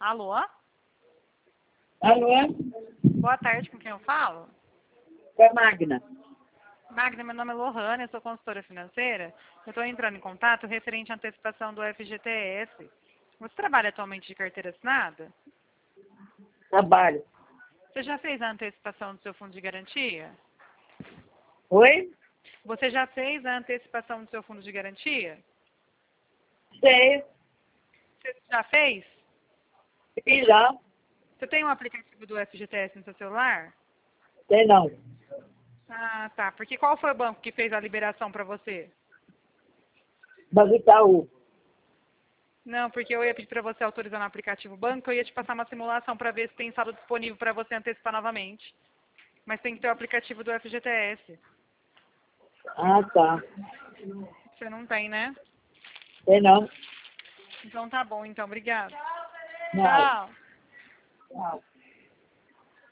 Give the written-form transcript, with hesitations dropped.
Alô? Alô? Boa tarde, com quem eu falo? É Magna. Magna, meu nome é Lohane, eu sou consultora financeira. Eu estou entrando em contato referente à antecipação do FGTS. Você trabalha atualmente de carteira assinada? Trabalho. Você já fez a antecipação do seu fundo de garantia? Oi? Você já fez a antecipação do seu fundo de garantia? Sei. Você já fez? E já? Você tem um aplicativo do FGTS no seu celular? Sei não. Ah, tá. Porque qual foi o banco que fez a liberação para você? Banco Itaú. Não, porque eu ia pedir para você autorizar no aplicativo banco, eu ia te passar uma simulação para ver se tem saldo disponível para você antecipar novamente. Mas tem que ter o aplicativo do FGTS. Ah, tá. Você não tem, né? Sei não. Então tá bom, então. Obrigada. Não. Tchau. Não.